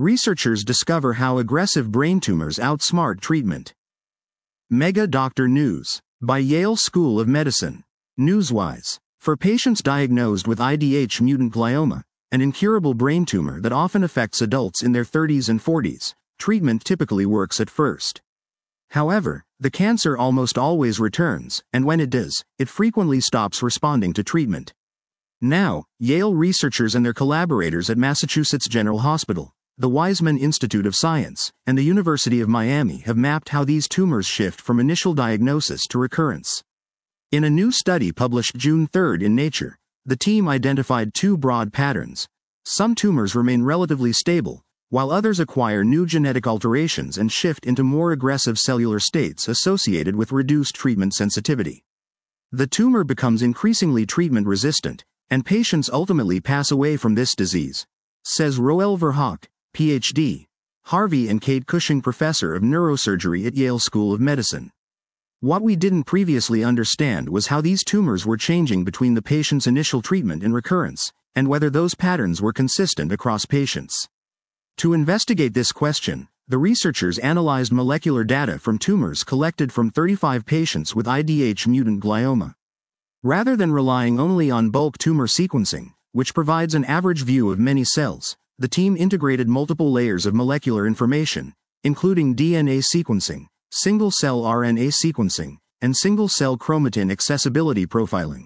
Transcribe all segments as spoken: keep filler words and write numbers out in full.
Researchers discover how aggressive brain tumors outsmart treatment. Mega Doctor News. By Yale School of Medicine. Newswise. For patients diagnosed with I D H mutant glioma, an incurable brain tumor that often affects adults in their thirties and forties, treatment typically works at first. However, the cancer almost always returns, and when it does, it frequently stops responding to treatment. Now, Yale researchers and their collaborators at Massachusetts General Hospital, the Weizmann Institute of Science, and the University of Miami have mapped how these tumors shift from initial diagnosis to recurrence. In a new study published June third in Nature, the team identified two broad patterns. Some tumors remain relatively stable, while others acquire new genetic alterations and shift into more aggressive cellular states associated with reduced treatment sensitivity. The tumor becomes increasingly treatment-resistant, and patients ultimately pass away from this disease, says Roel Verhoek, P H D, Harvey and Kate Cushing Professor of Neurosurgery at Yale School of Medicine. What we didn't previously understand was how these tumors were changing between the patient's initial treatment and recurrence, and whether those patterns were consistent across patients. To investigate this question, the researchers analyzed molecular data from tumors collected from thirty-five patients with I D H mutant glioma. Rather than relying only on bulk tumor sequencing, which provides an average view of many cells, the team integrated multiple layers of molecular information, including D N A sequencing, single-cell R N A sequencing, and single-cell chromatin accessibility profiling.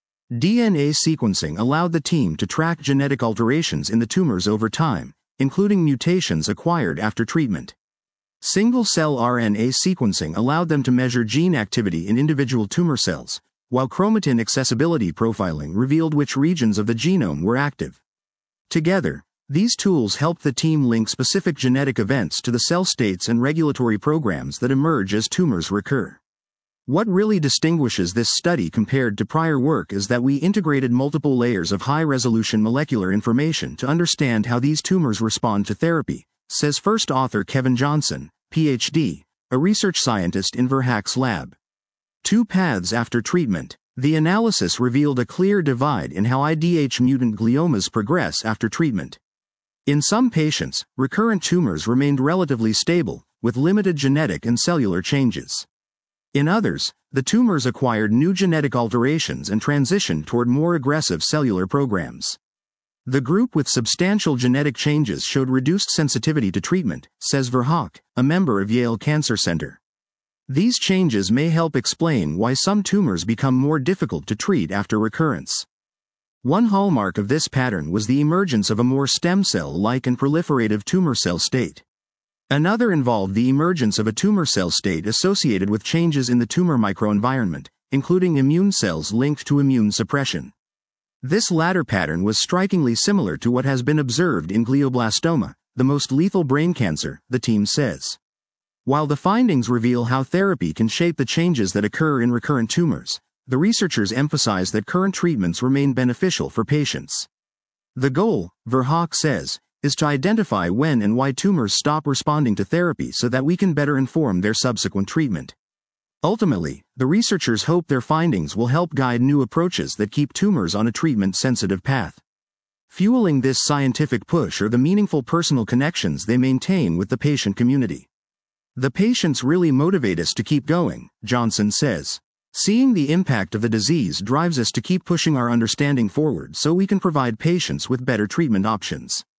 D N A sequencing allowed the team to track genetic alterations in the tumors over time, including mutations acquired after treatment. Single-cell R N A sequencing allowed them to measure gene activity in individual tumor cells, while chromatin accessibility profiling revealed which regions of the genome were active. Together, these tools helped the team link specific genetic events to the cell states and regulatory programs that emerge as tumors recur. What really distinguishes this study compared to prior work is that we integrated multiple layers of high-resolution molecular information to understand how these tumors respond to therapy, says first author Kevin Johnson, P H D, a research scientist in Verhoek's lab. Two paths after treatment. The analysis revealed a clear divide in how I D H mutant gliomas progress after treatment. In some patients, recurrent tumors remained relatively stable, with limited genetic and cellular changes. In others, the tumors acquired new genetic alterations and transitioned toward more aggressive cellular programs. The group with substantial genetic changes showed reduced sensitivity to treatment, says Verhoek, a member of Yale Cancer Center. These changes may help explain why some tumors become more difficult to treat after recurrence. One hallmark of this pattern was the emergence of a more stem cell-like and proliferative tumor cell state. Another involved the emergence of a tumor cell state associated with changes in the tumor microenvironment, including immune cells linked to immune suppression. This latter pattern was strikingly similar to what has been observed in glioblastoma, the most lethal brain cancer, the team says. While the findings reveal how therapy can shape the changes that occur in recurrent tumors, the researchers emphasize that current treatments remain beneficial for patients. The goal, Verhoek says, is to identify when and why tumors stop responding to therapy so that we can better inform their subsequent treatment. Ultimately, the researchers hope their findings will help guide new approaches that keep tumors on a treatment-sensitive path. Fueling this scientific push are the meaningful personal connections they maintain with the patient community. The patients really motivate us to keep going, Johnson says. Seeing the impact of the disease drives us to keep pushing our understanding forward so we can provide patients with better treatment options.